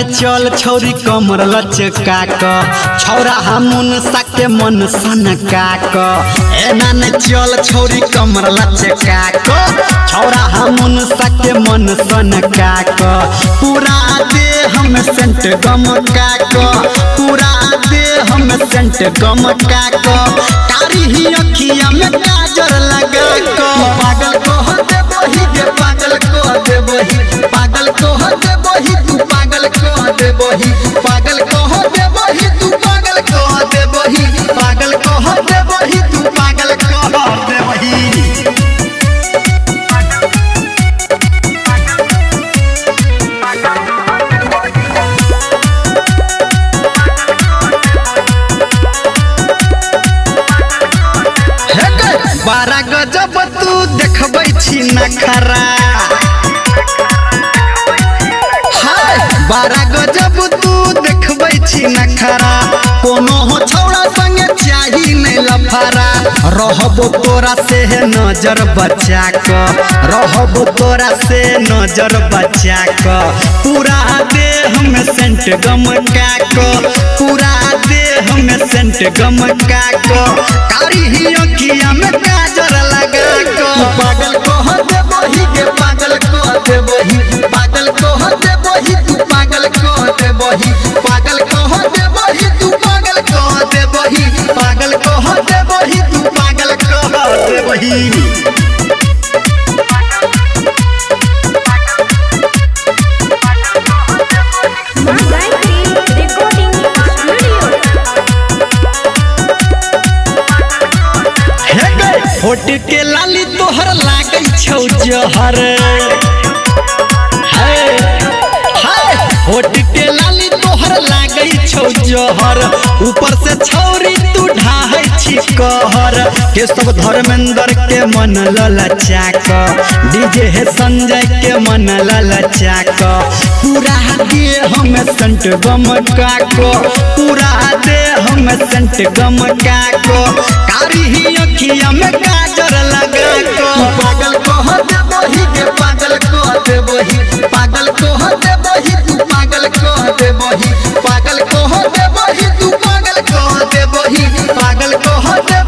चल छौरी कमर लचका क छौरा हमन साके मन सनका क एना ने चल छौरी कमर लचका क छौरा हमन साके मन सनका क पूरा दे हम सेंट गमका क पूरा दे हम सेंट गमका क कारी ही अखिया में काजर लगा क पागल को दे बही गे पागल को दे बही पागल को दे बही तू पागल को दे बही पागल को दे बही तू पागल को दे बही पागल को दे बही तू पागल को दे बही। बारा गजब तू देखबै छी नखरा बारा गजब तू देखबै छी नखरा कोनो हो छौड़ा संगे चाही नहीं लफारा रहबो तोरा से नजर बचा क रहबो तोरा से नजर बचा क पूरा दे हम सेंट गमका क पूरा दे हम सेंट गमका क कारी ही अखिया में काजर लगा क पागल को दे बही गे पागल को दे बही पागल को दे बही तू पागल को दे बही पागल को दे बही तू पागल को दे बही पागल को दे बही तू पागल को दे बही। होट के लाली तोहर लागै छौ जहर होट के लाली तोहर लागै छौ जहर ऊपर से छौरी तू ढाहै छी कहर केशव धर्मेंद्र के मन ललचा क डीजे हे संजय के मन ललचा क पूरा दे हम संट गमका क पूरा दे हम संट गमका क कारी ही अखिया में काजर लगा क पागल को दे बही गे पागल को दे बही पागल को दे बही तू पागल को दे बही पागल को दे बही तू पागल को दे बही पागल को दे